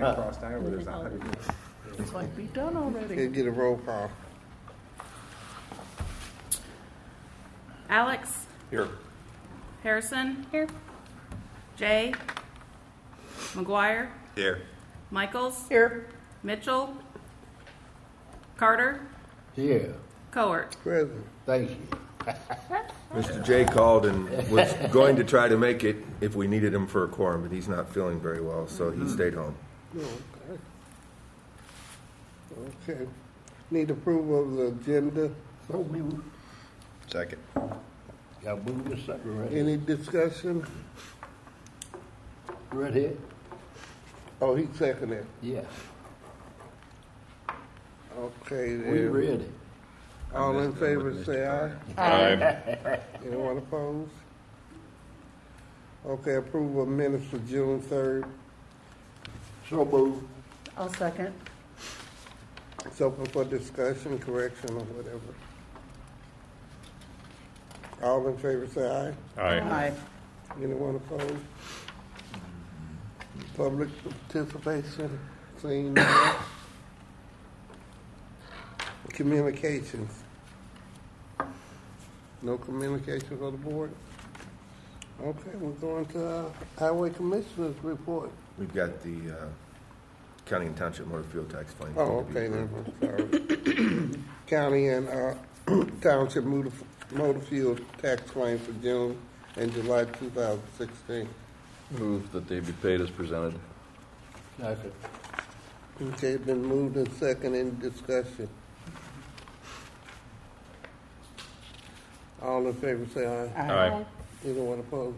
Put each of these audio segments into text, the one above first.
line crossed down where there's 100 units. It's like be done already. Can get a roll call. Alex? Here. Harrison? Here. Jay? McGuire? Here. Michaels? Here. Mitchell? Carter? Here. Coert? Present. Thank you. Mr. J called and was going to try to make it if we needed him for a quorum, but he's not feeling very well, so he stayed home. Okay. Okay. Need approval of the agenda. So move. Second. Got move the second right here. Any discussion? Right here? Oh, he seconded. Yes. Okay, We then. ready. All in favor, say aye. Aye. Anyone opposed? Okay, approval of minutes for June 3rd. So move. I'll second. It's open for discussion, correction, or whatever. All in favor, say aye. Aye. Anyone opposed? Public participation, seeing none. Communications. No communication for the board? Okay, we're going to Highway Commissioner's report. We've got the county and township motor fuel tax claim. Oh, okay, then, I'm sorry. County and township motor fuel tax claim for June and July 2016. Move that they be paid as presented. Second. Okay, been moved and second in discussion. All in favor say aye. Aye. Anyone opposed?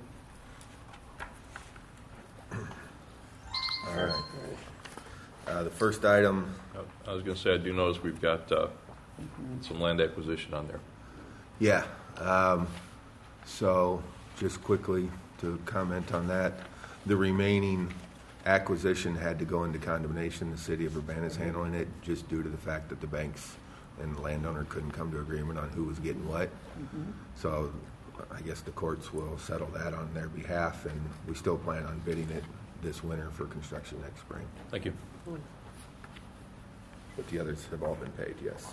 All right. The first item, I was going to say, I do notice we've got some land acquisition on there. yeah. So just quickly to comment on that, the remaining acquisition had to go into condemnation. The city of Urbana is handling it just due to the fact that the banks and the landowner couldn't come to agreement on who was getting what. So I guess the courts will settle that on their behalf, and we still plan on bidding it this winter for construction next spring. Thank you. But the others have all been paid, yes.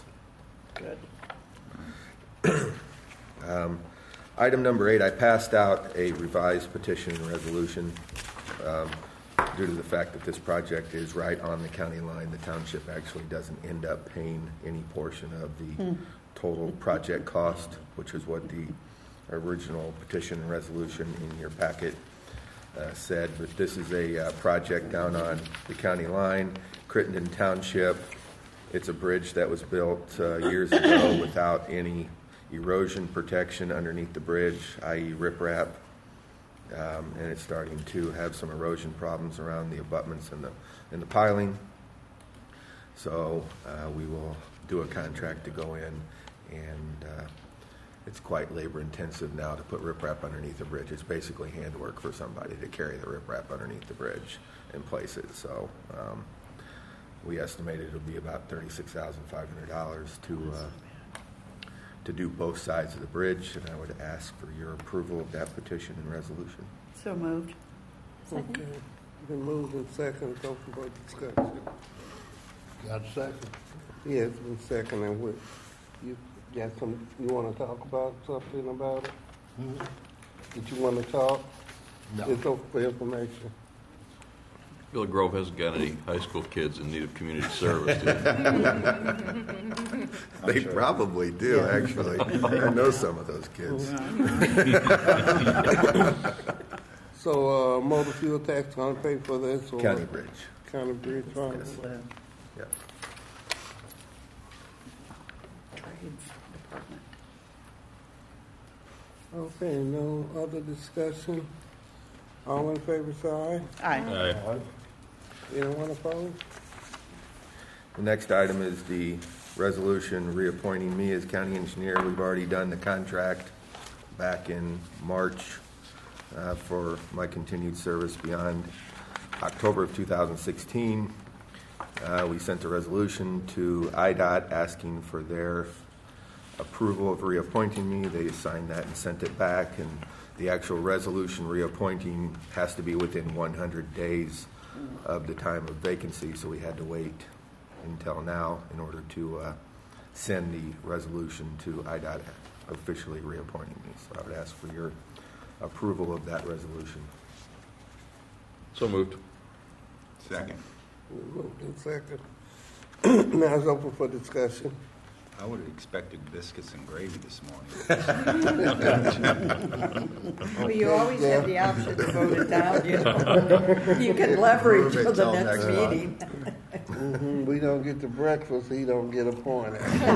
Good. Item number 8, I passed out a revised petition and resolution due to the fact that this project is right on the county line. The township actually doesn't end up paying any portion of the total project cost, which is what the original petition and resolution in your packet said. But this is a project down on the county line, Crittenden Township. It's a bridge that was built years ago without any erosion protection underneath the bridge, i.e. riprap, and it's starting to have some erosion problems around the abutments and the piling. So we will do a contract to go in, and it's quite labor intensive now to put riprap underneath the bridge. It's basically handwork for somebody to carry the riprap underneath the bridge and place it. So we estimated it'll be about $36,500 to do both sides of the bridge, and I would ask for your approval of that petition and resolution. So moved. Okay, been moved and second, it's open for discussion. Got a second. Yeah, it's been second, and what, you got some, you want to talk about something about it? Did you want to talk? No. It's open for information. Villa Grove hasn't got any high school kids in need of community service, do they? They probably do, actually. I know some of those kids. So, motor fuel tax gonna pay for this? Or County Bridge. County Bridge fund? Yes. Yeah. Trades Department. Okay, no other discussion? All in favor, say aye. Aye. Aye. Anyone opposed? The next item is the resolution reappointing me as county engineer. We've already done the contract back in March for my continued service beyond October of 2016. We sent a resolution to IDOT asking for their approval of reappointing me. They signed that and sent it back, and the actual resolution reappointing has to be within 100 days of the time of vacancy, so we had to wait until now in order to send the resolution to IDOT officially reappointing me. So I would ask for your approval of that resolution. So moved. Second. Moved in second. Now it's open for discussion. I would have expected biscuits and gravy this morning. Well, you always have the option to vote it down, you know. You can leverage for the Till next next month. meeting. We don't get the breakfast, he don't get appointed.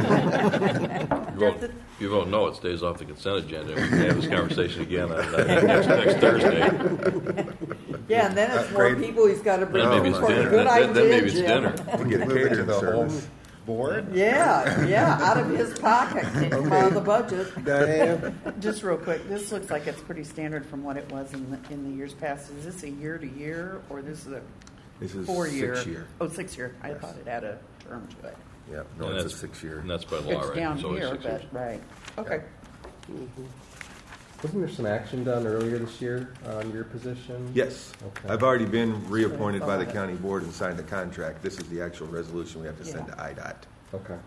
If you vote no, it stays off the consent agenda. We can have this conversation again on next Thursday. Yeah, and then it's more Great. people he's got to bring Then maybe it's for dinner. good idea, Then maybe it's Jim. dinner. We get Move it to catered the whole service. board? Yeah, out of his pocket, out of the budget. Diane? Just real quick, this looks like it's pretty standard from what it was in the years past. Is this a year to year, or this is a This is 4-year? 6 year. Oh, 6 year. I Yes. thought it had a term to it. Yeah, no, And it's a that's- 6 year. And that's by law, It's right? down It's always here, 6 years. but, right. Okay. Wasn't there some action done earlier this year on your position? Yes. Okay. I've already been reappointed by the county board and signed a contract. This is the actual resolution we have to send to IDOT. Okay.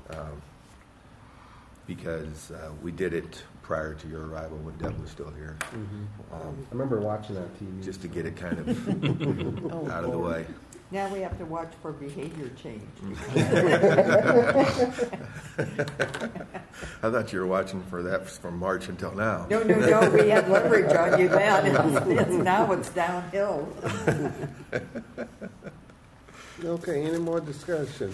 Because we did it prior to your arrival when Deb was still here, I remember watching that TV. just to get it kind of Oh, out of the way. Now we have to watch for behavior change. I thought you were watching for that from March until now. No, we had leverage on you then. Now it's downhill. Okay, any more discussion?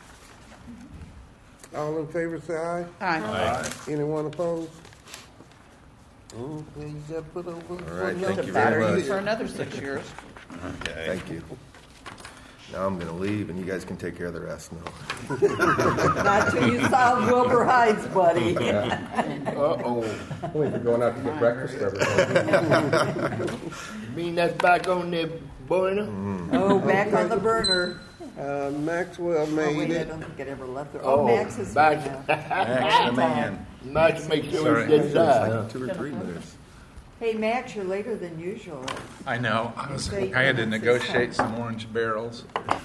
All in favor, say aye. Aye. Anyone opposed? Okay, you got put over. All right, We'll thank have you to batter very you much. for another 6 years. Okay. Thank you. Now I'm going to leave, and you guys can take care of the rest now. Not till you solve Wilbur Heights, buddy. Uh-oh. Wait, we're going out to get breakfast for everybody. You mean that's back on the boiler? Oh, back on the burner. Maxwell Oh, made wait, I it. don't think it ever left there. Oh, Oh, Max is here Max. now. Max the man. Max, make sure Sorry. he gets It's that. like 2 or 3 minutes. Hey, Max, you're later than usual. I know. I had to negotiate some orange barrels.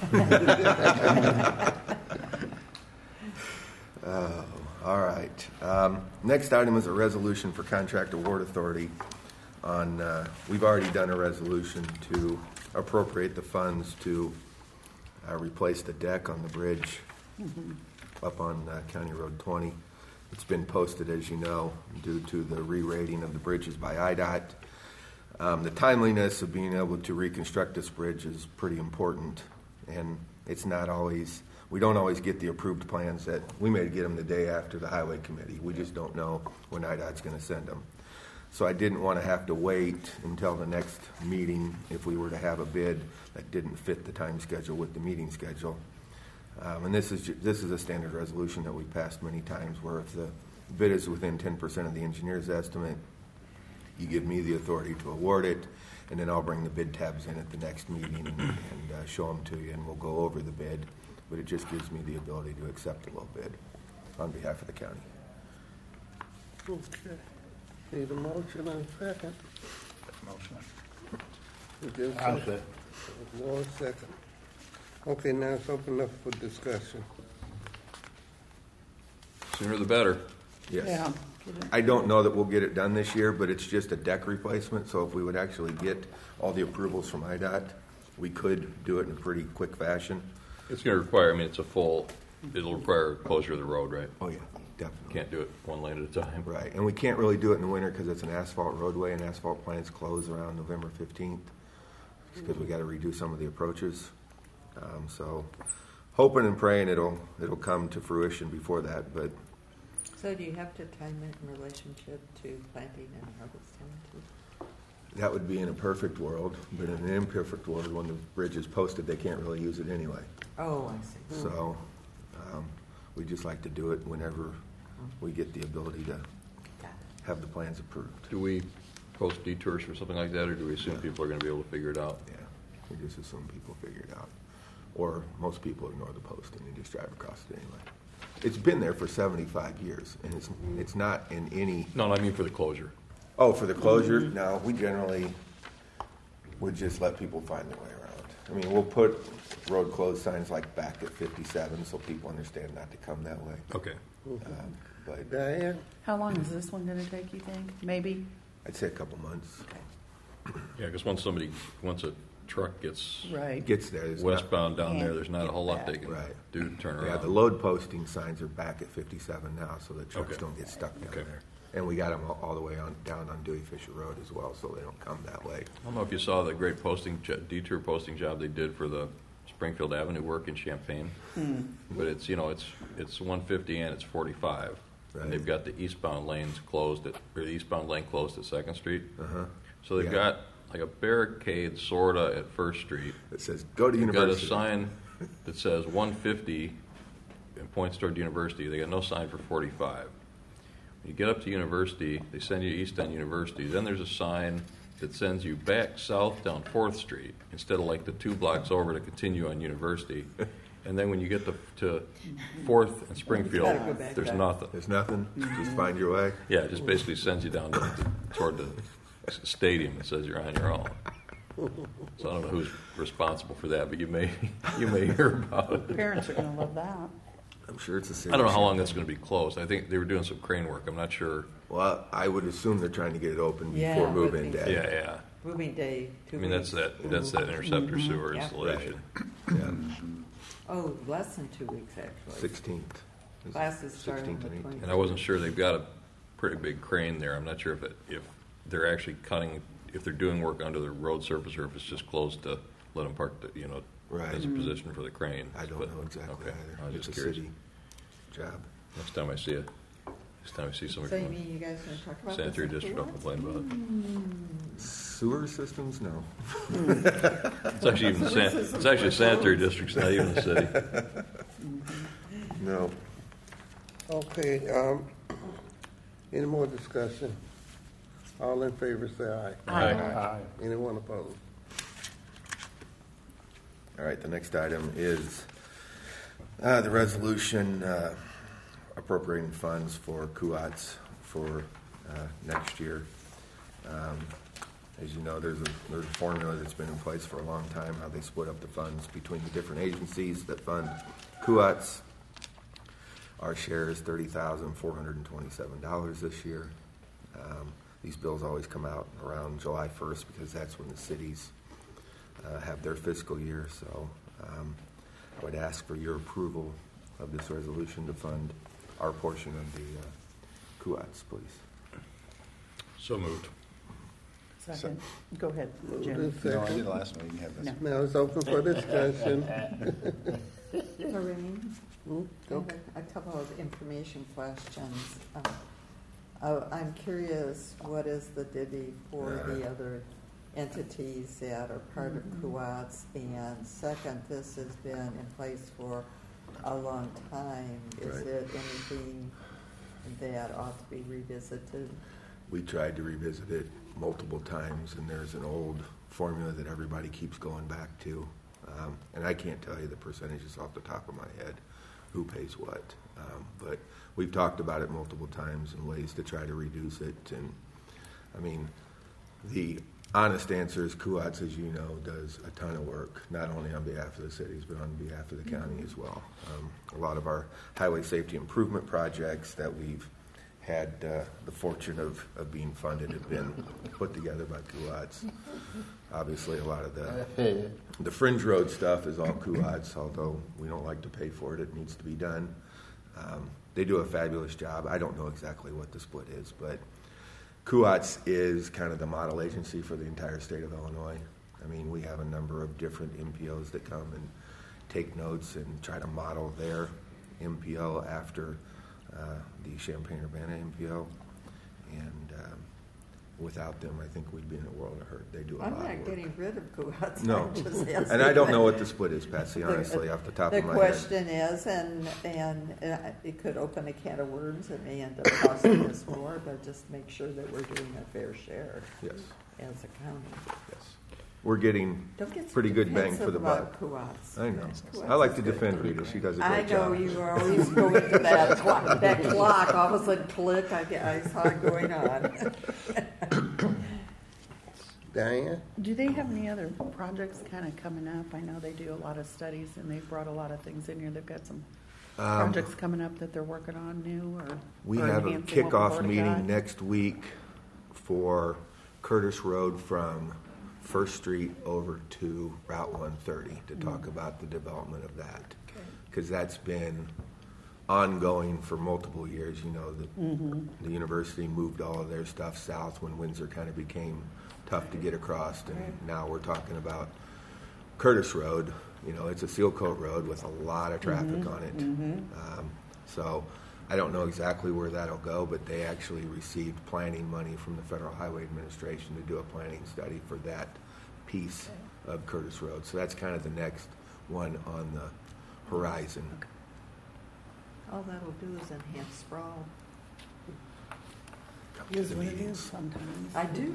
All right. Next item is a resolution for contract award authority on, we've already done a resolution to appropriate the funds to replace the deck on the bridge up on County Road 20. It's been posted, as you know, due to the re-rating of the bridges by IDOT. The timeliness of being able to reconstruct this bridge is pretty important, and it's not always, we don't always get the approved plans that, we may get them the day after the highway committee. We just don't know when IDOT's going to send them. So I didn't want to have to wait until the next meeting if we were to have a bid that didn't fit the time schedule with the meeting schedule. And this is a standard resolution that we've passed many times, where if the bid is within 10% of the engineer's estimate, you give me the authority to award it, and then I'll bring the bid tabs in at the next meeting and show them to you, and we'll go over the bid. But it just gives me the ability to accept a low bid on behalf of the county. Okay. Need a motion and a second. Motion. Is there a I'll second? say. One second. Okay, now it's open up for discussion. Sooner the better. Yes. Yeah. I don't know that we'll get it done this year, but it's just a deck replacement, so if we would actually get all the approvals from IDOT, we could do it in a pretty quick fashion. It's going to require, I mean, it'll require closure of the road, right? Oh, yeah, definitely. Can't do it one lane at a time. Right, and we can't really do it in the winter because it's an asphalt roadway, and asphalt plants close around November 15th, because we got to redo some of the approaches. So hoping and praying it'll come to fruition before that, but So do you have to time it in relationship to planting and harvest time too? that would be in a perfect world. But in an imperfect world, when the bridge is posted, they can't really use it anyway. Oh, I see. So we just like to do it whenever we get the ability to Got it. have the plans approved. Do we post detours for something like that, or do we assume Yeah. people are going to be able to figure it out? Yeah, we just assume people figure it out. Or most people ignore the posting and just drive across it anyway. It's been there for 75 years, and it's not in any... No, I mean for the closure. Oh, for the closure? No, we generally would just let people find their way around. I mean, we'll put road closed signs like back at 57 so people understand not to come that way. Okay. But Diane? How long is this one gonna take, you think? Maybe? I'd say a couple months. Yeah, because once a truck gets Right. Gets there. there's westbound down there, Can't there's not a get whole lot back. they can Right. do to turn not, around. yeah, the load posting signs are back at 57 now, so the trucks Okay. don't get stuck down Okay. there. And we got them all the way down on Dewey Fisher Road as well, so they don't come that way. I don't know if you saw the great detour posting job they did for the Springfield Avenue work in Champaign, but it's 150 and it's 45, Right. and they've got the eastbound lanes closed the eastbound lane closed at 2nd Street. Uh-huh. So they've Yeah. got like a barricade sorta at 1st Street. It says, go to They've university. got a sign that says 150 and points toward University. They got no sign for 45. When you get up to University, they send you to East End University. Then there's a sign that sends you back south down 4th Street instead of like the 2 blocks over to continue on University. And then when you get to 4th and Springfield, Gotta go back there's up. nothing. There's nothing. Just find your way. Yeah, it just basically sends you down toward the stadium and says you're on your own. So I don't know who's responsible for that, but you may hear about it. Parents are gonna love that. I'm sure it's a city. I don't know how long that's going to be closed. I think they were doing some crane work. I'm not sure. Well, I would assume they're trying to get it open Yeah, before it move-in would be. day. Yeah. Moving day, 2 I mean, weeks. that's that interceptor sewer Yeah. installation. Yeah. Oh, less than 2 weeks, actually. 16th. Classes start on 16th the and 18th. 20th. And I wasn't sure. They've got a pretty big crane there. I'm not sure if they're actually cutting, if they're doing work under the road surface or if it's just closed to let them park, Right. as a position for the crane. I don't know exactly Okay. I either. was It's a just curious. city job. Next time I see somebody So you from mean you guys gonna talk about this? sanitary in district, I'll July? complain about it. Sewer systems? No. It's actually a sanitary district, it's not even a city. No. Okay, any more discussion? All in favor, say aye. Aye. Anyone opposed? All right, the next item is the resolution appropriating funds for CUATS for next year. As you know, there's a formula that's been in place for a long time, how they split up the funds between the different agencies that fund CUATS. Our share is $30,427 this year. These bills always come out around July 1st because that's when the cities have their fiscal year. So I would ask for your approval of this resolution to fund our portion of the CUATS, please. So moved. Second. Go ahead, Moved Jim. and No, I second. did last meeting, have this. No. Now it's open for discussion. Lorraine, I Go. have a couple of information questions. I'm curious, what is the divvy for the other entities that are part of CUATS? And second, this has been in place for a long time. Is Right. it anything that ought to be revisited? We tried to revisit it multiple times, and there's an old formula that everybody keeps going back to. And I can't tell you the percentages off the top of my head, who pays what. But we've talked about it multiple times and ways to try to reduce it. And, I mean, the honest answer is CUATS, as you know, does a ton of work, not only on behalf of the cities, but on behalf of the county as well. A lot of our highway safety improvement projects that we've had the fortune of being funded have been put together by CUATS. Obviously, a lot of the fringe road stuff is all CUATS, although we don't like to pay for it. It needs to be done. They do a fabulous job. I don't know exactly what the split is, but CUATS is kind of the model agency for the entire state of Illinois. I mean, we have a number of different MPOs that come and take notes and try to model their MPO after the Champaign-Urbana MPO, and without them, I think we'd be in a world of hurt. They do a I'm lot of not work. getting rid of CUATS. No, I'm just asking. and I don't know what the split is, Patsy, honestly, off the top of my The head. question is, and it could open a can of worms, it may end up costing us more, but just make sure that we're doing a fair share Yes, as a county. yes. We're getting Don't get so pretty good bang for defensive the about buck. CUATS. I know. CUATS I like is to good. defend Rita. She does a I great job. know, you were always going to that clock, all of a sudden click, I saw it going on. Diane? Do they have any other projects kind of coming up? I know they do a lot of studies and they've brought a lot of things in here. They've got some projects coming up that they're working on new or We or have a enhancing what we've kickoff already meeting got? next week for Curtis Road from First Street over to Route 130 to talk about the development of that. Because that's been ongoing for multiple years. You know, the university moved all of their stuff south when Windsor kind of became tough to get across, and now we're talking about Curtis Road. You know, it's a seal coat road with a lot of traffic on it. So I don't know exactly where that'll go, but they actually received planning money from the Federal Highway Administration to do a planning study for that piece of Curtis Road. So that's kind of the next one on the horizon. All that'll do is enhance sprawl. Is what it is sometimes. I do.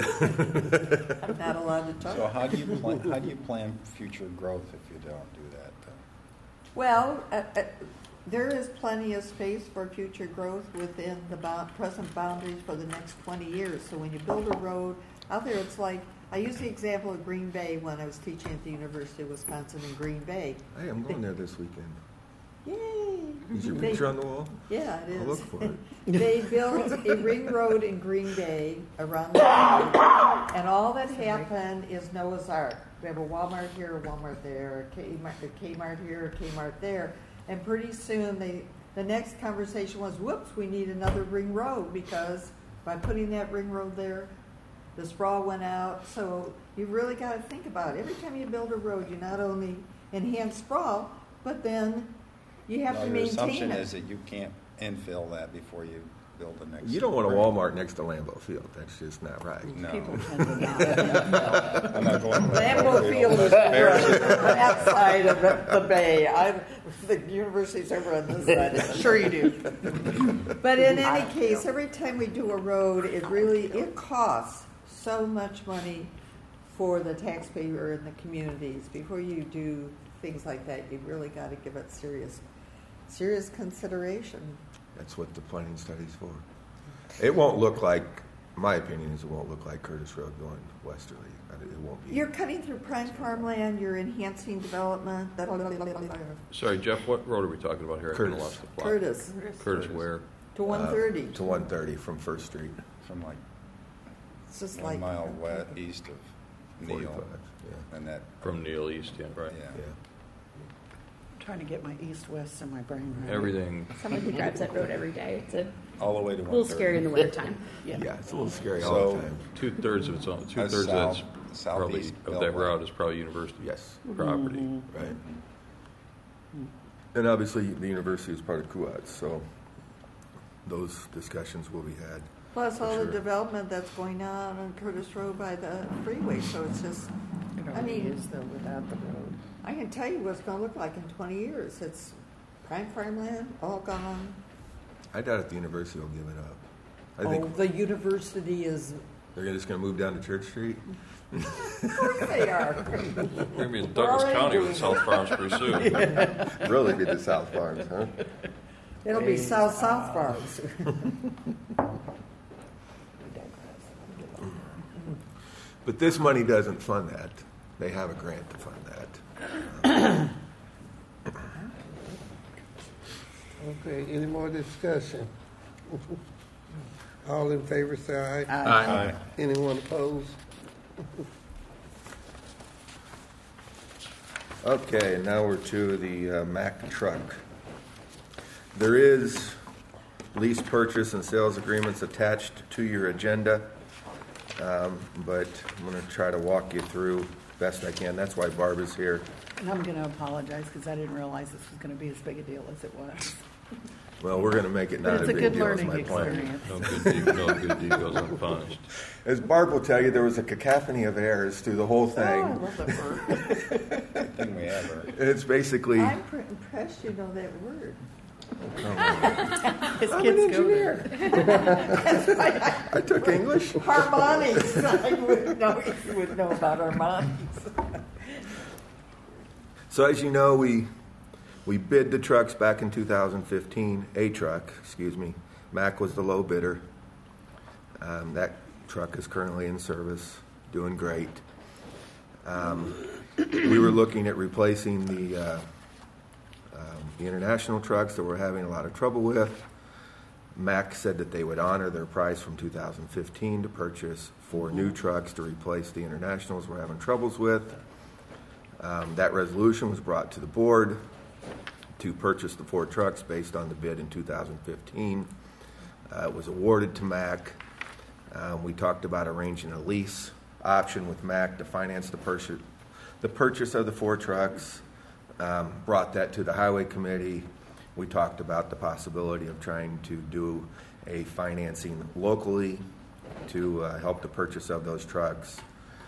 I'm not allowed to talk. So how do you plan future growth if you don't do that, though? Well, there is plenty of space for future growth within the present boundaries for the next 20 years. So when you build a road out there, it's like, I use the example of Green Bay when I was teaching at the University of Wisconsin in Green Bay. Hey, I'm going there this weekend. Yay! Is your picture on the wall? Yeah, it is. I'll look for it. They built a ring road in Green Bay around the road, and all that happened is Noah's Ark. We have a Walmart here, a Walmart there, a Kmart here, a Kmart there, and pretty soon the next conversation was, whoops, we need another ring road, because by putting that ring road there, the sprawl went out. So you really got to think about it. Every time you build a road, you not only enhance sprawl, but then you have to Your maintain assumption it. is that you can't infill that before you build the next. You don't want a Walmart next to Lambeau Field. That's just not right. No. People tend to not. I'm not going to Lambeau Field is on that side of the bay. The university's over on this side. Sure you do. But in any case, every time we do a road, it costs so much money for the taxpayer and the communities. Before you do things like that, you really got to give it serious consideration. That's what the planning study's for. It won't look like, my opinion is it won't look like Curtis Road going westerly. It won't be. You're cutting through prime farmland, you're enhancing development. Sorry, Jeff, what road are we talking about here? I kinda lost the plot. Curtis where? To 130. To 130 from First Street. From like It's just 1 like mile east of 45, Neal. yeah. And that, From Neal East, yeah, right. yeah. Yeah. Trying to get my east-west in my brain. Right? Everything, Someone who drives that road every day. It's a All the way to little scary in the wintertime. Yeah, it's a little scary all the time. two-thirds of That's that's south- probably, southeast of that Beltway. route is probably university Yes, property. right. And obviously, the university is part of Kuwait, so those discussions will be had. plus all For the sure. development that's going on Curtis Road by the freeway. So it's just, It I already mean, is though without the road. I can tell you what it's going to look like in 20 years. It's prime farmland, all gone. I doubt if the university will give it up. I Oh, think the university is. they're just going to move down to Church Street. Of course they are. We're going to be in We're Douglas already County doing with South Farms pretty soon. Really be the South Farms, huh? It'll be South Farms. But this money doesn't fund that. They have a grant to fund that. Okay, any more discussion? All in favor, say aye. Aye. Anyone opposed? Okay, now we're to the Mack truck. There is lease purchase and sales agreements attached to your agenda, but I'm going to try to walk you through best I can. That's why Barb is here. And I'm going to apologize because I didn't realize this was going to be as big a deal as it was. Well, we're going to make it But not it's a a big good deal, is learning my plan. experience. No good deed goes unpunished. As Barb will tell you, there was a cacophony of errors through the whole Oh, I thing. love that word. Thing we ever. It's basically... I'm impressed you know that word. His I'm kids an go there. I took English. Harmonics. I would know, you would know about harmonics. So as you know, we bid the trucks back in 2015, Mack was the low bidder. That truck is currently in service, doing great. We were looking at replacing the international trucks that we're having a lot of trouble with. Mack said that they would honor their price from 2015 to purchase 4 new trucks to replace the internationals we're having troubles with. That resolution was brought to the board to purchase the 4 trucks based on the bid in 2015. It was awarded to Mack. We talked about arranging a lease option with Mack to finance the purchase of the 4 trucks. Brought that to the highway committee. We talked about the possibility of trying to do a financing locally to help the purchase of those trucks.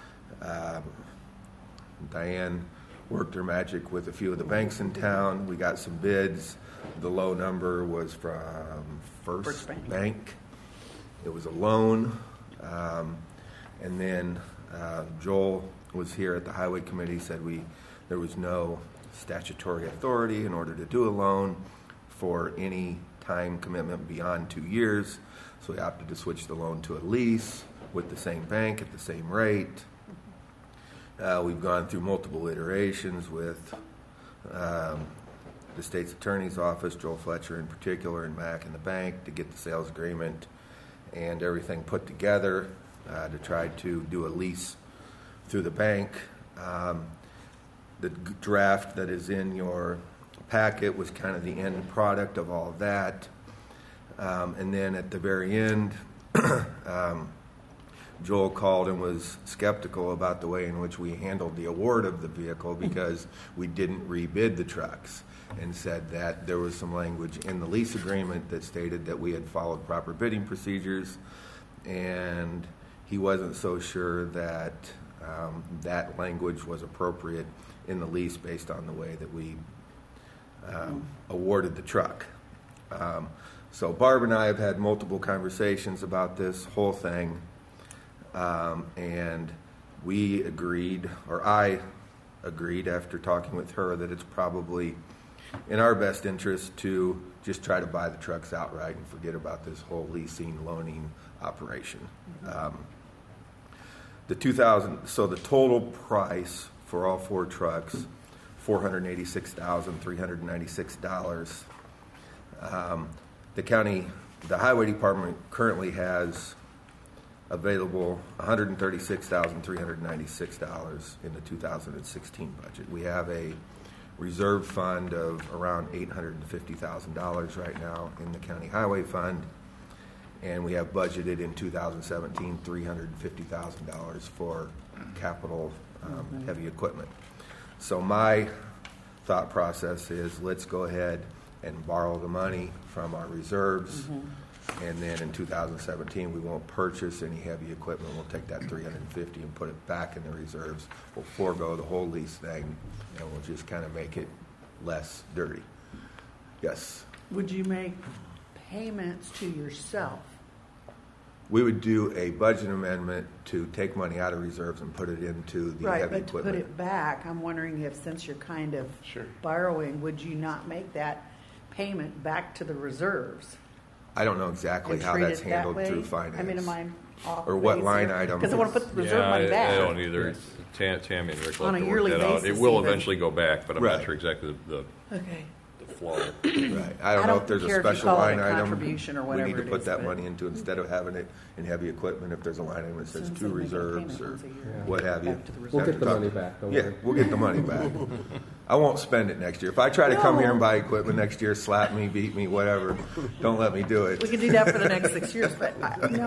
Diane worked her magic with a few of the banks in town. We got some bids. The low number was from First Bank. It was a loan. And then Joel was here at the highway committee, said there was no statutory authority in order to do a loan for any time commitment beyond 2 years. So we opted to switch the loan to a lease with the same bank at the same rate. We've gone through multiple iterations with the state's attorney's office, Joel Fletcher in particular, and Mack and the bank to get the sales agreement and everything put together to try to do a lease through the bank. The draft that is in your packet was kind of the end product of all of that. And then at the very end, Joel called and was skeptical about the way in which we handled the award of the vehicle because we didn't rebid the trucks, and said that there was some language in the lease agreement that stated that we had followed proper bidding procedures, and he wasn't so sure that that language was appropriate in the lease based on the way that we awarded the truck. So Barb and I have had multiple conversations about this whole thing. And we agreed, or I agreed after talking with her, that it's probably in our best interest to just try to buy the trucks outright and forget about this whole leasing, loaning operation. The total price for all 4 trucks, $486,396. The highway department currently has available $136,396 in the 2016 budget. We have a reserve fund of around $850,000 right now in the county highway fund, and we have budgeted in 2017 $350,000 for capital heavy equipment. So my thought process is let's go ahead and borrow the money from our reserves. And then in 2017, we won't purchase any heavy equipment. We'll take that $350,000 and put it back in the reserves. We'll forego the whole lease thing, and we'll just kind of make it less dirty. Yes? Would you make payments to yourself? We would do a budget amendment to take money out of reserves and put it into the heavy Right, but to equipment. put it back, I'm wondering if, since you're kind of borrowing, would you not make that payment back to the reserves? I don't know exactly And how treat that's it that handled way? through finance. I mean, am I off Or what base line here? item? Because I want to put the reserve money back. I don't either. Tammy and Rick will On have a to work yearly that out. It basis will even. eventually go back, but I'm Right. not sure exactly the Okay. flow. Right. I don't know if there's a care if you special call it line a item contribution or we whatever need to it put is, that but- money into instead of having it in heavy equipment. If there's a line item that says Since to they make a reserves payment or once a year, what have you. back to the We'll Have get to the talk- money back. Don't Yeah, worry. we'll get the money back. I won't spend it next year. If I try to come No. here and buy equipment next year, slap me, beat me, whatever, don't let me do it. We could do that for the next 6 years, but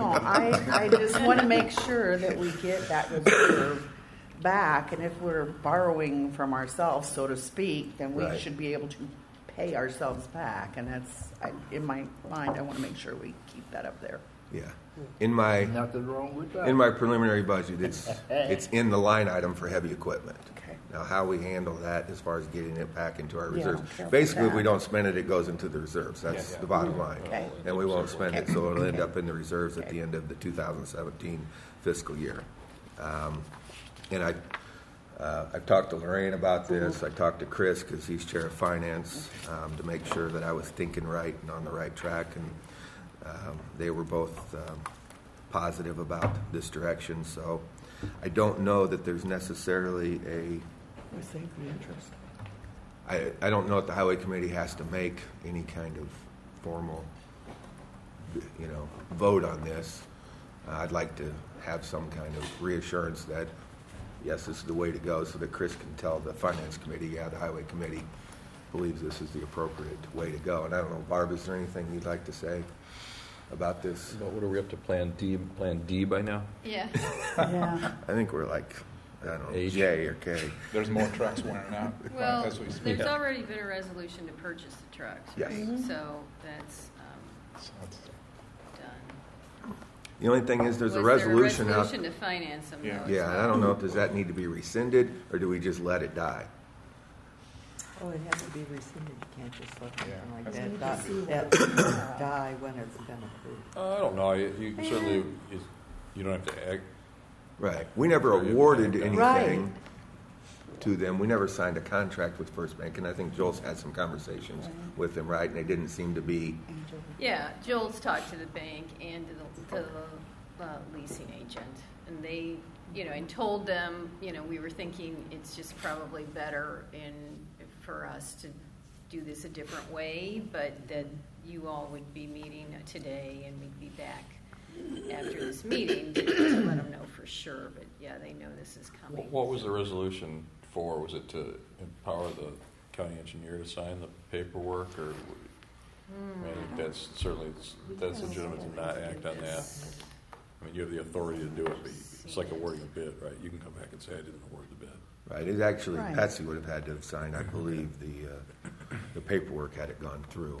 I just want to make sure that we get that reserve back, and if we're borrowing from ourselves, so to speak, then we Right. should be able to pay ourselves back, and in my mind, I want to make sure we keep that up there. Yeah. In my Nothing wrong with that. in my preliminary budget, it's in the line item for heavy equipment. Okay. Now, how we handle that as far as getting it back into our Yeah, I reserves. don't care about Basically, if we that. don't spend it, it goes into the reserves. That's the bottom line. Okay. And we won't spend it, so it'll end Okay. up in the reserves at Okay. the end of the 2017 fiscal year. And I've talked to Lorraine about this. I talked to Chris, because he's chair of finance, to make sure that I was thinking right and on the right track. And they were both positive about this direction. So I don't know that there's necessarily We save the interest. I don't know if the highway committee has to make any kind of formal, vote on this. I'd like to have some kind of reassurance that, yes, this is the way to go, so that Chris can tell the finance committee, yeah, the highway committee believes this is the appropriate way to go. And I don't know, Barb, is there anything you'd like to say about this? But what are we up to, Plan D by now? Yeah. Yeah. I think we're like, I don't know, H. J or K. There's more trucks wearing out Well, as we speak. there's already been a resolution to purchase the trucks, Yes. right? So that's So it's- done. The only thing is, there's a Was there resolution out. resolution to finance them, Yeah. though, as Yeah, and I well? don't know, does that need to be rescinded, or do we just let it die? Oh, it has to be rescinded, you can't just let something Yeah. like We that need die, to see what that it's- die when it's been approved. I don't know. You certainly, you don't have to act. Right. We never awarded anything Right. to them. We never signed a contract with First Bank, and I think Joel's had some conversations with them, right? And they didn't seem to be, Yeah, Joel's talked to the bank and to the leasing agent, and they, and told them, we were thinking it's just probably better for us to do this a different way, but that you all would be meeting today, and we'd be back after this meeting to let them know for sure. But yeah, they know this is coming. What was the resolution for? Was it to empower the county engineer to sign the paperwork, or? I think that's certainly legitimate to not act on that. I mean, you have the authority to do it, but it's like awarding a bid, right? You can come back and say, I didn't award the bid. right? It actually, Right. Patsy would have had to have signed, I believe, the paperwork had it gone through.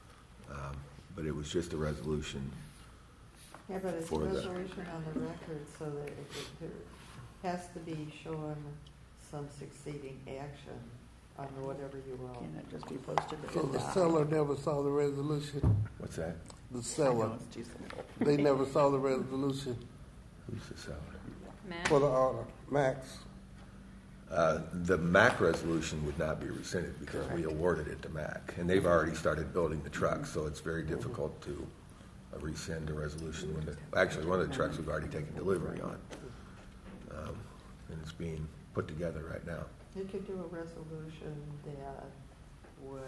But it was just a resolution. Yeah, but it's a For the- resolution on the record, so that it has to be showing some succeeding action on whatever you will. Can it just be posted? So the seller never saw the resolution? What's that? The seller, they never saw the resolution Who's the seller? Matt? for the order, Max. The MAC resolution would not be rescinded because we awarded it to MAC, and they've already started building the trucks, so it's very difficult to rescind a resolution. Actually, one of the trucks we've already taken delivery on, and it's being put together right now. You could do a resolution that would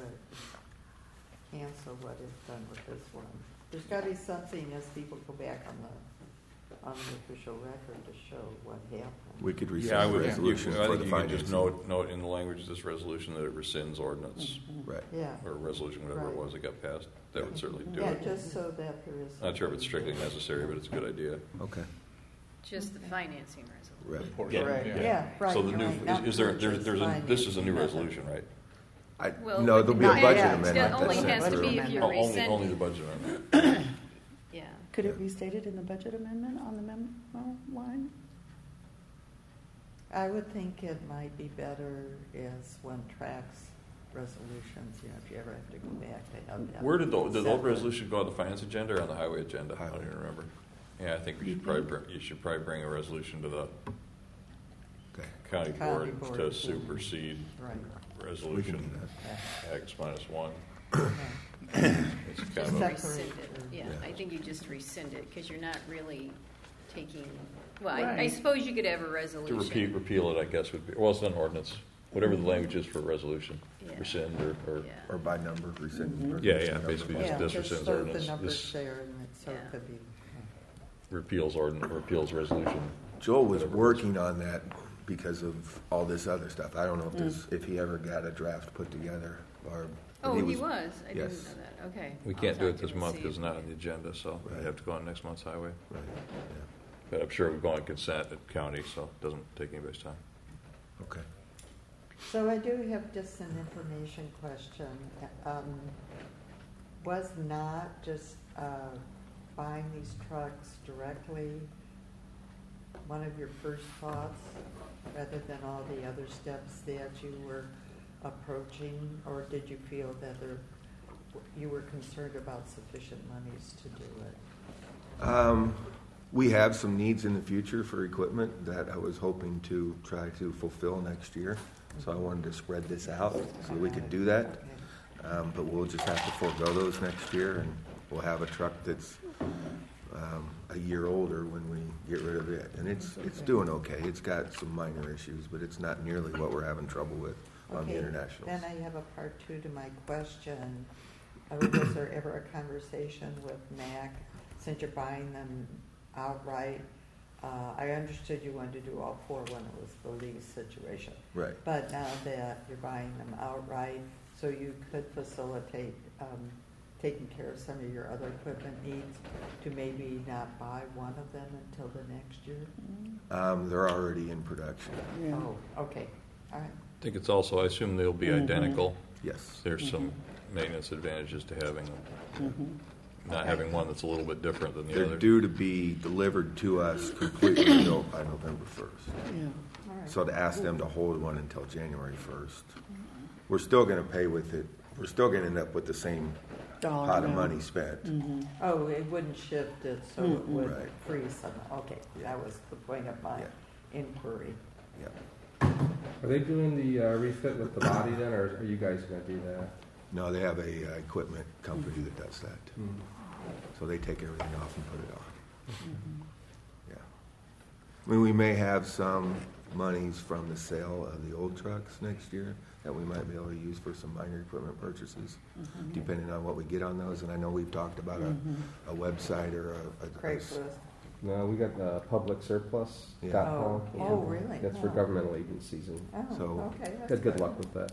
cancel what is done with this one. There's got to be something as people go back on the official record to show what happened. We could Yeah, rescind the resolution I for think the you could just financing. note in the language of this resolution that it rescinds ordinance, Right. Yeah, or resolution, whatever it Right. was that got passed. That would certainly do yeah, it. just so that there is. Not sure if it's strictly necessary, but it's a good idea. Okay. Just the financing resolution. Right. Yeah. Right, yeah, right. So the you're new, right, not is there, purchase, this is a new finance. resolution, right? Well, No, there'll be a not budget yet. amendment. It only that's has sent to through. be if you're Only rescinding. the budget amendment. Yeah. Could it be stated in the budget amendment on the memo line? I would think it might be better as one tracks resolutions, if you ever have to go back to have that. Where did the old separate. resolution go on the finance agenda or on the highway agenda? I don't even remember. Yeah, I think you should probably bring a resolution to the Okay. county County board board. to supersede Right. We can resolution do that. X minus one. Yeah. It's kind Just of a, Separate. rescind it. Yeah, Yeah. I think you just rescind it because you're not really taking, well, I Right. suppose you could have a to resolution. repeal it, I guess, would be, well, it's not an ordinance. Whatever the language is for a resolution, Yeah. rescind or Yeah. Or by number, rescind. Yeah, basically Yeah, just just rescinds so the ordinance. numbers This there, and so it Yeah. could be. repeals resolution. Joel was Whatever it is. working on that because of all this other stuff. I don't know if he ever got a draft put together, or. Oh, he was? I didn't Yes. know that. Okay. We I'll can't do talk it to this him and month see because it's if- not on the agenda, so Right. we have to go on next month's highway. Right, But I'm sure we're going consent at county, so it doesn't take anybody's time. yeah, okay. So I do have just an information question. Was not just buying these trucks directly one of your first thoughts, rather than all the other steps that you were approaching, or did you feel that you were concerned about sufficient monies to do it? We have some needs in the future for equipment that I was hoping to try to fulfill next year. So I wanted to spread this out so we could do that. Okay. But we'll just have to forego those next year, and we'll have a truck that's a year older when we get rid of it. And it's doing okay. It's got some minor issues, but it's not nearly what we're having trouble with on the internationals. Then I have a part 2 to my question. Was there ever a conversation with MAC, since you're buying them outright? I understood you wanted to do all 4 when it was the lease situation. Right. But now that you're buying them outright, so you could facilitate taking care of some of your other equipment needs to maybe not buy one of them until the next year? They're already in production. Yeah. Oh, okay. All right. I think it's also, I assume they'll be identical. Yes. There's some maintenance advantages to having them. Not having one that's a little bit different than the They're other. due to be delivered to us completely built by November 1st. Yeah. All right. So to ask them to hold one until January 1st, we're still going to pay with it. We're still going to end up with the same Dollar pot of amount. money spent. Oh, it wouldn't shift it, so it would Right. freeze some. Okay, that was the point of my inquiry. Yeah. Are they doing the refit with the body then, or are you guys going to do that? No, they have a equipment company that does that. So they take everything off and put it on. Yeah. I mean, we may have some monies from the sale of the old trucks next year that we might be able to use for some minor equipment purchases, depending on what we get on those. And I know we've talked about a website or a Craigslist. No, we got public surplus. Yeah. Oh, really? That's for governmental agencies, and Oh, So- okay. That's had good luck with that.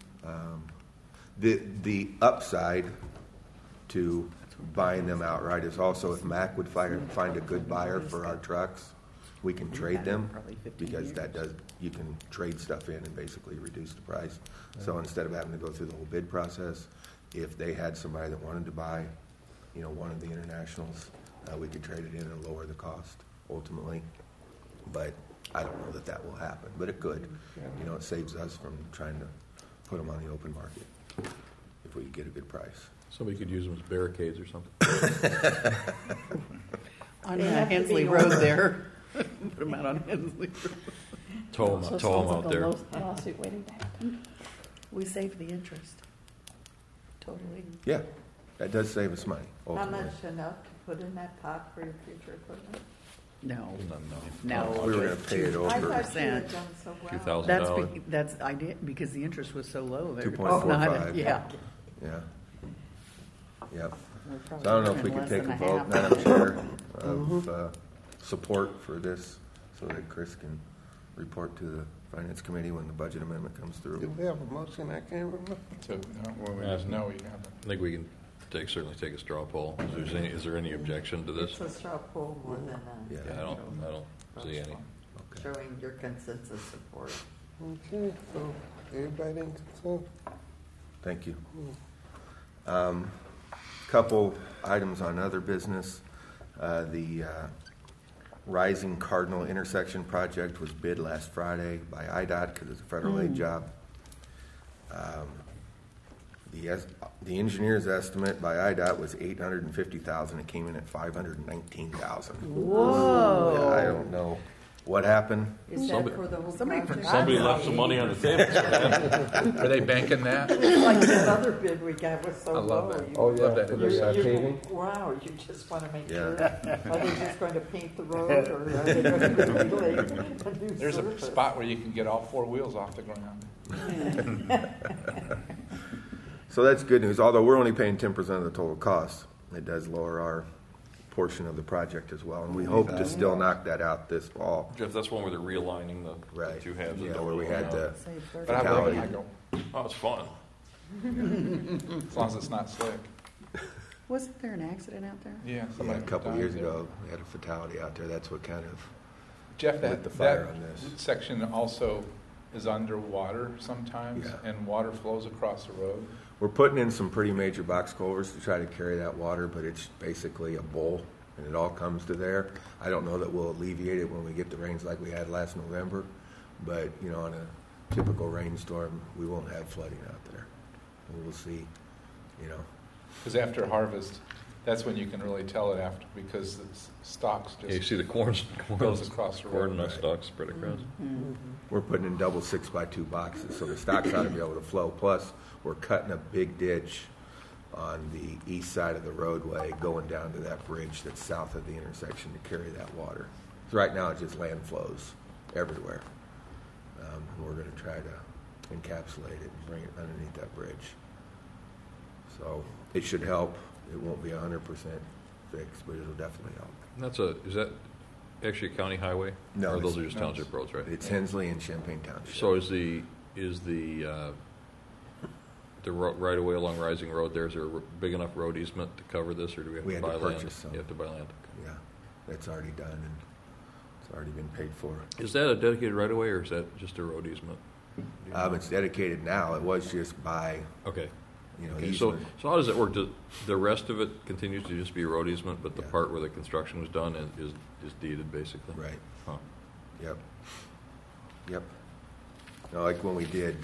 The upside to buying them outright is also if Mac would find a good buyer for our trucks, we can trade them because that does, you can trade stuff in and basically reduce the price. So instead of having to go through the whole bid process, if they had somebody that wanted to buy, one of the internationals, we could trade it in and lower the cost ultimately. But I don't know that will happen, but it could. It saves us from trying to put them on the open market if we get a good price. Somebody could use them as barricades or something. On They have to Hensley be Road ordered. there. Put them out on Hensley Road. Tow them out there. Lawsuit waiting to happen. We save the interest. Totally. Yeah, that does save us money. How Ultimately. much enough to put in that pot for your future equipment? No. No. No. We were going to pay it I over thought you had 2%. done so well. $2,000. That's I did because the interest was so low there. 2.45. Yeah. Yeah. Yep. We're So probably I don't know if we looking could take a less vote, than Madam Chair, of support for this so that Chris can report to the Finance Committee when the budget amendment comes through. Did we have a motion? I can't remember. We just know we haven't. I think we can certainly take a straw poll. Is there any objection to this? It's a straw poll more than Yeah. I don't see any. showing your consensus support. Okay, so everybody in consent? Thank you. Couple items on other business. The Rising Cardinal Intersection project was bid last Friday by IDOT because it's a federal aid job. The engineer's estimate by IDOT was $850,000. It came in at $519,000. Whoa. I don't know what happened. Is that for the whole project? Somebody left some money on the table. Are they banking that? It's like this other bid we got was so I low. love that. Oh, yeah, Love that. for the paving? Wow, you just want to make Yeah. sure. Are they just going to paint the road, or are they going to relay a new There's a surface? spot where you can get all 4 wheels off the ground. So that's good news, although we're only paying 10% of the total cost. It does lower our portion of the project as well, and we hope to still knock that out this fall. Jeff, that's one where they're realigning the Right. two halves. Yeah, where we had the Save 30. But I love it. I fatality. go, Oh, it's fun. as long as it's not slick. Wasn't there an accident out there? Yeah, Yeah, somebody a couple died years there. ago, we had a fatality out there. That's what kind of Jeff, lit that, the fire that on this. section also is underwater sometimes, Yeah. and water flows across the road. We're putting in some pretty major box culverts to try to carry that water, but it's basically a bowl, and it all comes to there. I don't know that we'll alleviate it when we get the rains like we had last November, but, on a typical rainstorm, we won't have flooding out there. And we'll see, Because after harvest, that's when you can really tell it after, because the stalks Yeah, you just see the corn goes across the road. corn stalks spread across. We're putting in double 6x2 boxes, so the stocks ought to be able to flow. Plus, we're cutting a big ditch on the east side of the roadway going down to that bridge that's south of the intersection to carry that water. So right now, it's just land flows everywhere. And we're going to try to encapsulate it and bring it underneath that bridge. So it should help. It won't be 100% fixed, but it'll definitely help. And is that actually a county highway? No, or those are just township roads, right? It's Hensley and Champaign Township. So is the right away along Rising Road there, is there a big enough road easement to cover this, or do we have to buy land? Purchase some. You have to buy land. Yeah, that's already done and it's already been paid for. Is that a dedicated right of way, or is that just a road easement? It's dedicated now. It was just by okay. Okay, so how does it work? The rest of it continues to just be a road easement, but the part where the construction was done is deeded, basically? Right. Huh. Yep. Like when we did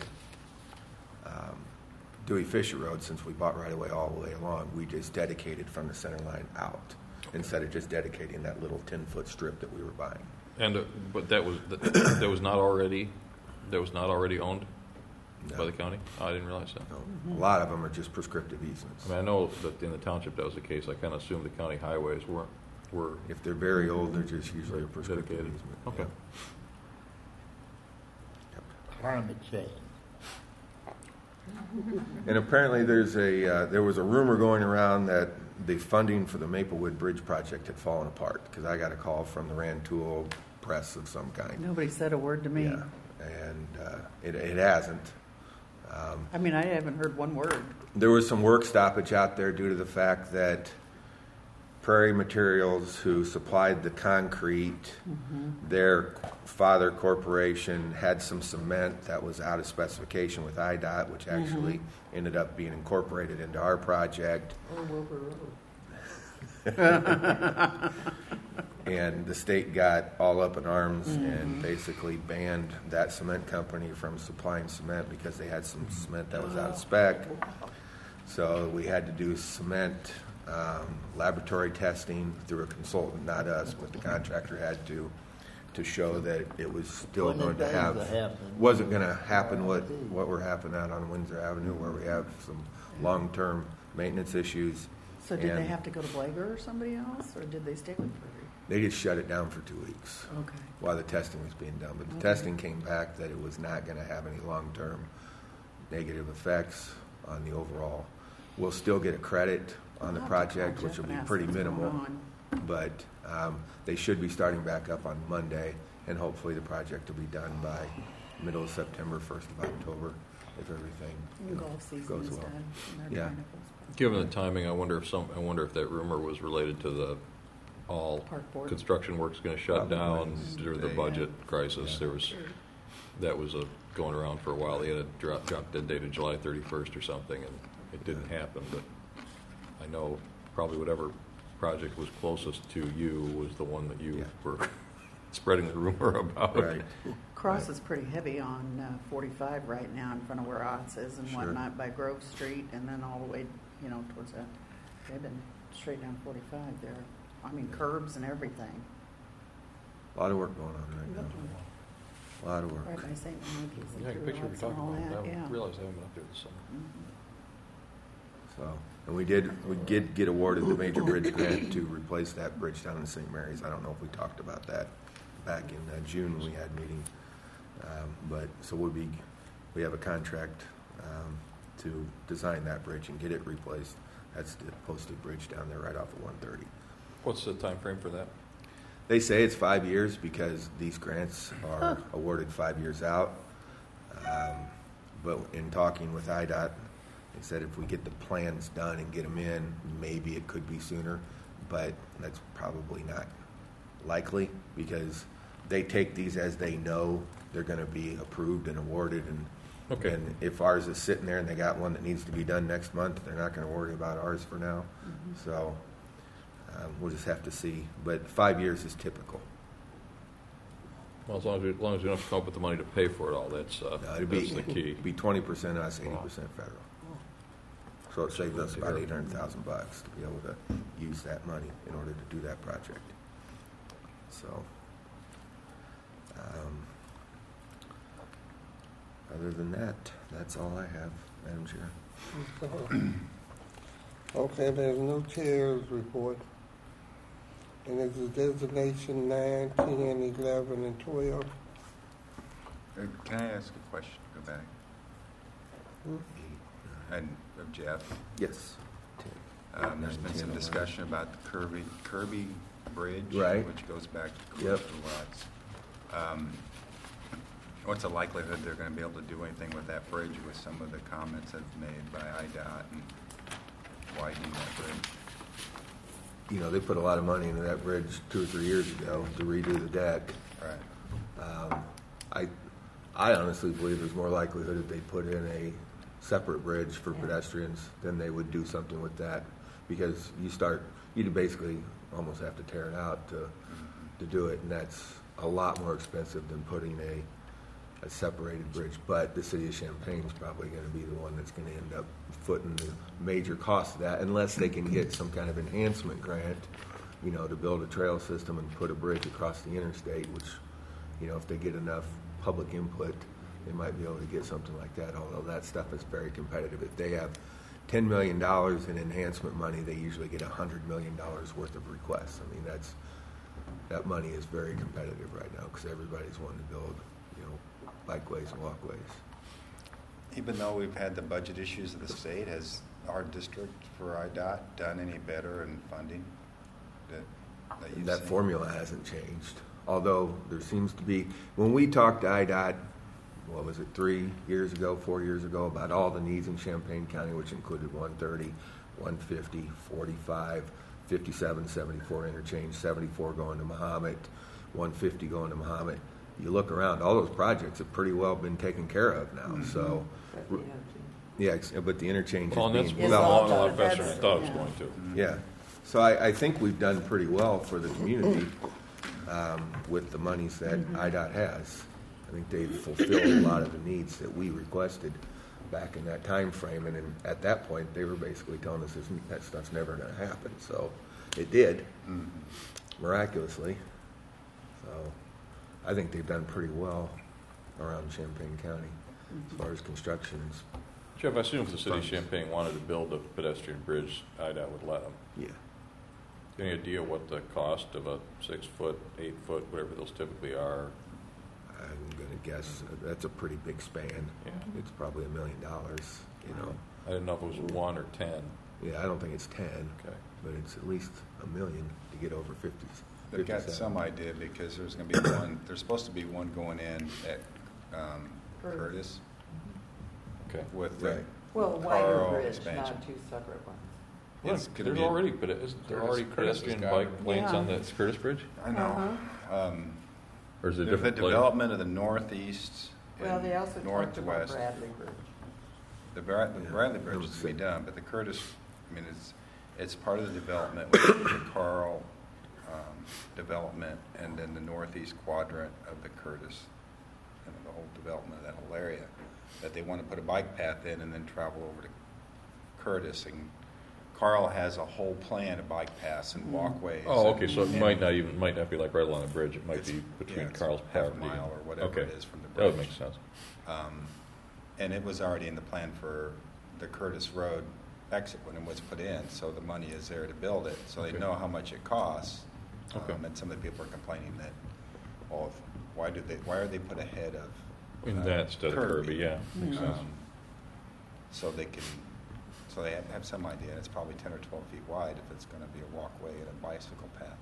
Dewey Fisher Road, since we bought right away all the way along, we just dedicated from the center line out instead of just dedicating that little 10-foot strip that we were buying. And but that was not already owned by the county? Oh, I didn't realize that. No. A lot of them are just prescriptive easements. I mean, I know that in the township that was the case. I kind of assumed the county highways were if they're very old, they're just usually a prescriptive dedicated easement. Okay. Climate change. And apparently there was a rumor going around that the funding for the Maplewood Bridge project had fallen apart, because I got a call from the Rantoul Press of some kind. Nobody said a word to me. Yeah, and it hasn't. I mean, I haven't heard one word. There was some work stoppage out there due to the fact that Prairie Materials, who supplied the concrete, their father corporation had some cement that was out of specification with IDOT, which actually ended up being incorporated into our project. And the state got all up in arms and basically banned that cement company from supplying cement because they had some cement that was out of spec. So we had to do cement laboratory testing through a consultant, not us, but the contractor had to show that it was still going to wasn't going to happen what were happening out on Windsor Avenue, where we have some long-term maintenance issues. So did they have to go to Blager or somebody else, or did they stay with Prairie? They just shut it down for 2 weeks while the testing was being done. But the testing came back that it was not going to have any long-term negative effects on the overall. We'll still get a credit on the project, which will be pretty minimal. But they should be starting back up on Monday, and hopefully the project will be done by middle of September, 1st of October, if everything goes well. Yeah. Given the timing, I wonder if that rumor was related to all construction work's going to shut down due to the budget crisis. That was going around for a while. They had a drop dead date of July 31st or something, and it didn't happen. But I know probably whatever project was closest to you was the one that you were spreading the rumor about. Right. Cross is pretty heavy on 45 right now in front of where Ots is and whatnot by Grove Street, and then all the way, towards that. They've been straight down 45 there. I mean, curbs and everything. A lot of work going on right now. A lot of work. Right by St. Maggie's. Yeah, I can picture what you're talking about. I didn't realize I haven't been up there this summer. So, and we did get awarded the major bridge grant to replace that bridge down in St. Mary's. I don't know if we talked about that back in June when we had a meeting. But so we have a contract to design that bridge and get it replaced. That's the posted bridge down there right off of 130. What's the time frame for that? They say it's 5 years because these grants are awarded 5 years out. But in talking with IDOT, they said if we get the plans done and get them in, maybe it could be sooner. But that's probably not likely because they take these as they know they're going to be approved and awarded. And if ours is sitting there and they got one that needs to be done next month, they're not going to worry about ours for now. So we'll just have to see. But 5 years is typical. Well, as long as we don't come up with the money to pay for it all, that's the key. It'd be 20% us, 80% federal. So it saves us about $800,000 to be able to use that money in order to do that project. So, other than that, that's all I have, Madam Chair. Okay, there's no chair's report. And it's a designation 9, 10, 11, and 12. Can I ask a question? Go back. And of Jeff, Yes. there's been some discussion about the Kirby Bridge, Right. which goes back to Yep. Commercial Lots. What's the likelihood they're going to be able to do anything with that bridge with some of the comments that's made by IDOT and widening that bridge? You know, they put a lot of money into that bridge 2 or 3 years ago to redo the deck. Right. I honestly believe there's more likelihood that they put in a separate bridge for pedestrians than they would do something with that, because you basically almost have to tear it out to do it, and that's a lot more expensive than putting a separated bridge. But the city of Champaign is probably going to be the one that's going to end up footing the major cost of that, unless they can get some kind of enhancement grant, you know, to build a trail system and put a bridge across the interstate, which, you know, if they get enough public input, they might be able to get something like that, although that stuff is very competitive. If they have $10 million in enhancement money, they usually get $100 million worth of requests. I mean, that money is very competitive right now because everybody's wanting to build, you know, bikeways and walkways. Even though we've had the budget issues of the state, has our district for IDOT done any better in funding? That formula hasn't changed. Although there seems to be, when we talked to IDOT, what was it, 3 years ago, 4 years ago, about all the needs in Champaign County, which included 130, 150, 45, 57, 74 interchange, 74 going to Mahomet, 150 going to Mahomet. You look around, all those projects have pretty well been taken care of now. So, yeah, but the interchange Well, and is that's being moving along a lot that's- faster than I thought it was going to. yeah. So I think we've done pretty well for the community with the monies that IDOT has. I think they've fulfilled a lot of the needs that we requested back in that time frame. And at that point, they were basically telling us that stuff's never going to happen. So it did, miraculously. So I think they've done pretty well around Champaign County as far as construction. Jeff, I assume if the city of Champaign wanted to build a pedestrian bridge, IDOT would let them. Yeah. Any idea what the cost of a 6 foot, 8 foot, whatever those typically are? I'm going to guess that's a pretty big span. Yeah. It's probably $1 million, you know. I didn't know if it was 1 or 10. Yeah, I don't think it's 10, Okay. but it's at least $1 million to get over 50. They've got 57. some idea because there's going to be one, there's supposed to be one going in at Curtis Okay. with the Right. Well, Carl wider bridge, expansion. not two separate ones. It's gonna There's be- already, isn't there already Curtis has pedestrian got bike it. lanes on Yeah. the Curtis Bridge? I know. Or is it a The different place? development of the northeast Well, they also and talked about northwest. Bradley Bridge. The Bradley Bridge That is was to be it. done, but the Curtis, I mean, it's part of the development with the Carl development and then the northeast quadrant of the Curtis, and the whole development of that whole area, that they want to put a bike path in and then travel over to Curtis. And Carl has a whole plan of bike paths and walkways. Oh, okay, so it and- might not be like right along the bridge. It might It's- be between yeah, it's Carl's half a property. mile or whatever Okay. it is from the That would bridge. make sense. And it was already in the plan for the Curtis Road exit when it was put in, so the money is there to build it, so they Okay. know how much it costs. Okay. And some of the people are complaining that, well, why are they put ahead of In that instead of Kirby, yeah. Makes sense. So they have some idea, and it's probably 10 or 12 feet wide if it's going to be a walkway and a bicycle path.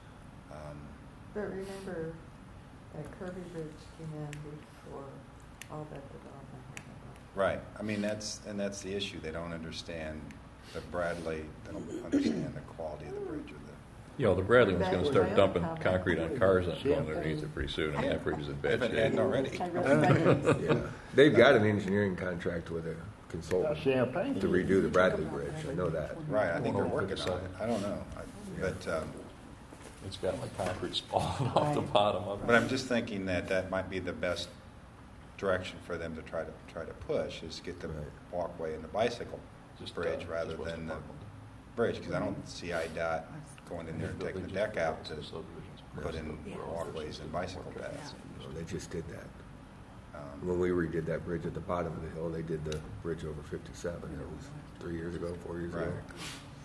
But remember, that Kirby Bridge came in before all that development happened. Right. I mean, that's the issue. They don't understand the Bradley. They don't understand the quality of the bridge or the. Yeah, well, the Bradley one's going to That's start my dumping comment. concrete on cars and going underneath it pretty soon, and that bridge is in bad If it hadn't shape. already. I really Yeah. They've got an engineering contract with a consultant Champagne. to redo the Bradley Bridge. I know that. Right. I think they're Well, working on it. I don't know. But It's got like concrete spalling off the bottom of it. But I'm just thinking that might be the best direction for them to try to push is get the Right. walkway and the bicycle bridge rather just what's than the important. bridge, because I don't see IDOT going in there and taking the deck out to put in walkways and bicycle paths. So they just did that. Um, When we redid that bridge at the bottom of the hill, they did the bridge over 57. It was 3 years ago, 4 years ago. Right.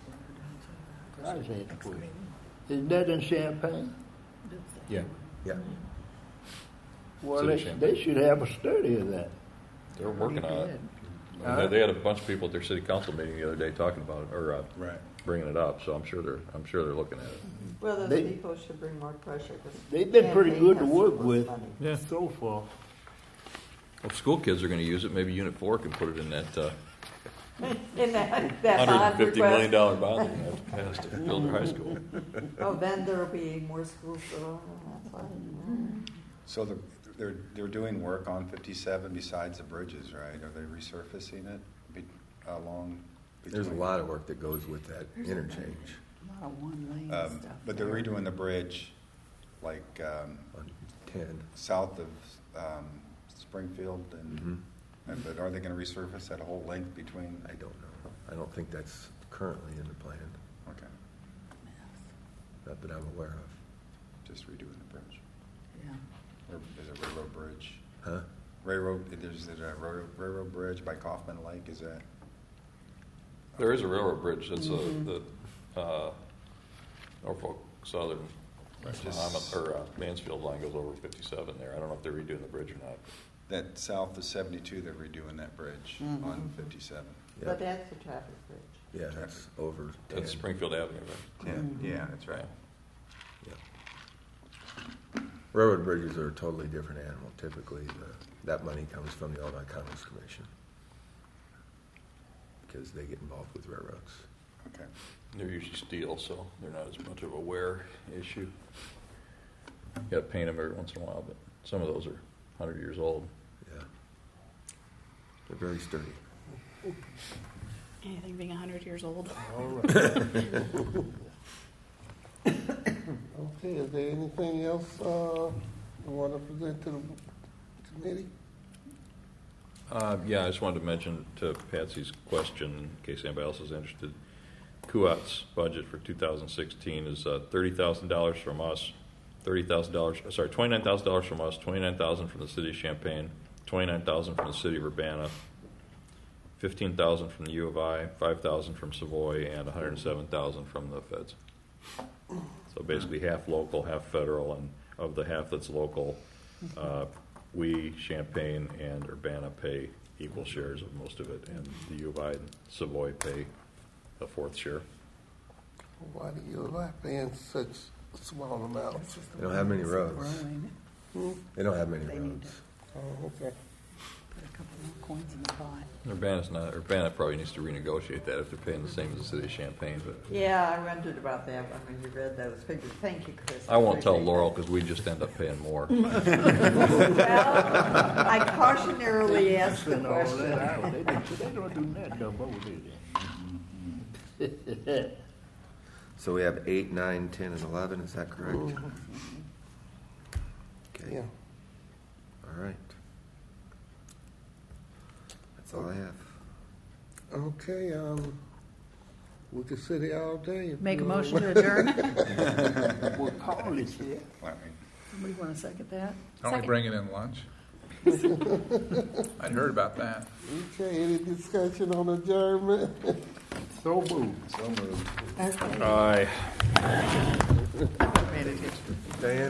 Price increase. Is that in Champaign? Yeah. Yeah. Well, City Champaign. they should have a study of that. They're working on it. Huh? They had a bunch of people at their city council meeting the other day talking about it, or Right. bringing it up. So I'm sure they're looking at it. Well, those They- people should bring more pressure. 'Cause They've been pretty Champaign good to has work the most with money. Yeah. so far. Well, if school kids are going to use it, maybe Unit 4 can put it in that In that bond $150 million request. bond they're going to have to pass to build their high school. Oh, then there'll be more schools. That's why. So they're doing work on 57 besides the bridges, right? Are they resurfacing it along? There's a between- lot of work that goes with that interchange A lot of one-lane stuff. But they're there. redoing the bridge, like on 10. south of Springfield, Mhm. but are they going to resurface that whole length between? I don't know. I don't think that's currently in the plan. Okay, Not that I'm aware of. just redoing the bridge. Yeah. Or is it Railroad Bridge? Huh? There's a railroad bridge by Kaufman Lake, is that? There is a railroad bridge. That's the Norfolk Southern Mansfield line goes over 57 there. I don't know if they're redoing the bridge or not. That south of 72, they're redoing that bridge on 57. But that's a traffic bridge. Yeah, that's over 10. That's Springfield Avenue, right? Yeah, that's right. Yeah. Railroad bridges are a totally different animal. Typically, that money comes from the Illinois Commerce Commission because they get involved with railroads. Okay. They're usually steel, so they're not as much of a wear issue. You got to paint them every once in a while, but some of those are 100 years old. Yeah. They're very sturdy. Anything being 100 years old. All right. Okay, is there anything else you want to present to the committee? Yeah, I just wanted to mention to Patsy's question, in case anybody else is interested, CUAT's budget for 2016 is $30,000 from us, $29,000 from us, $29,000 from the city of Champaign, $29,000 from the city of Urbana, $15,000 from the U of I, $5,000 from Savoy, and $107,000 from the feds. So basically half local, half federal, and of the half that's local, we, Champaign, and Urbana pay equal shares of most of it, and the U of I and Savoy pay a fourth share. Why do you like paying such small amounts? They don't have many roads. Growing. They don't have many They need roads. Oh, okay. Put a couple more coins in the pot. Urbana probably needs to renegotiate that if they're paying the same as the city of Champaign, but Yeah, I wondered about that when you read those figures. Thank you, Chris. I won't tell appreciate Laurel that. because we just end up paying more. Well, I cautionarily asked the Send all that question. out. They don't do that no more, do they? So we have 8, 9, 10, and 11. Is that correct? Okay. Yeah. All right. That's all I have. Okay, we could sit here all day. if Make a you motion want. to adjourn. Well, Carl is here. Somebody want to second that? Aren't we bringing in lunch? I'd heard about that. Okay, any discussion on adjournment? So moved. So moved. Okay. Aye. Made it. Diane?